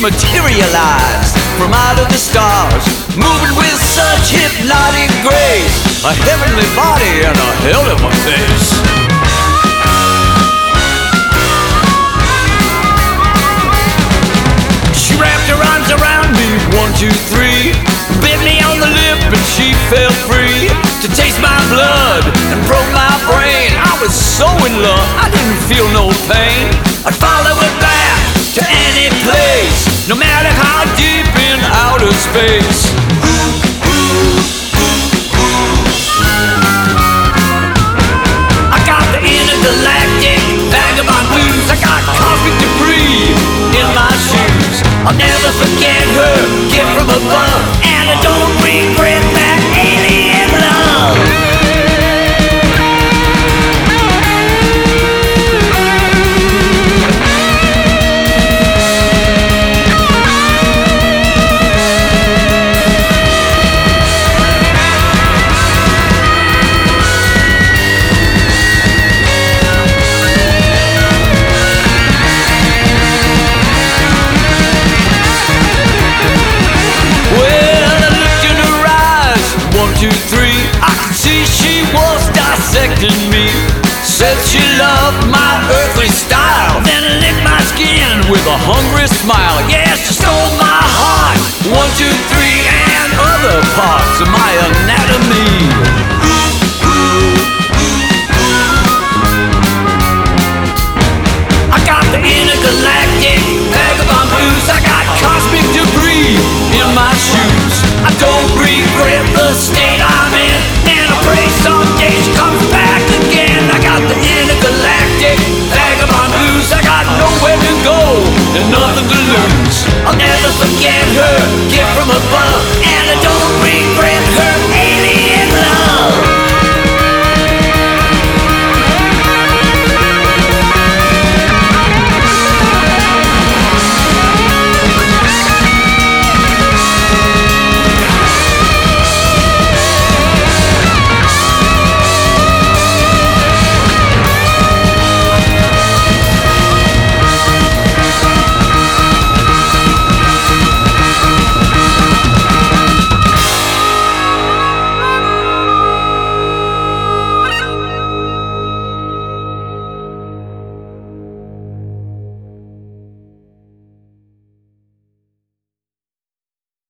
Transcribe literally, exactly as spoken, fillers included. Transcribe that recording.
materialized from out of the stars, moving with such hypnotic grace, a heavenly body and a hell of a face. She wrapped her arms around me, one, two, three, bit me on the lip and she felt free to taste my blood and broke my brain. I was so in love, I didn't feel no pain. I'd follow her back to any place, no matter how deep in outer space. I got the intergalactic vagabond blues. I got cosmic debris in my shoes. I'll never forget her gift from above, and I don't regret that alien love. Two, three, I could see she was dissecting me. Said she loved my earthly style, then licked my skin with a hungry smile. Yeah, she stole my heart, one, two, three, and other parts of my anatomy.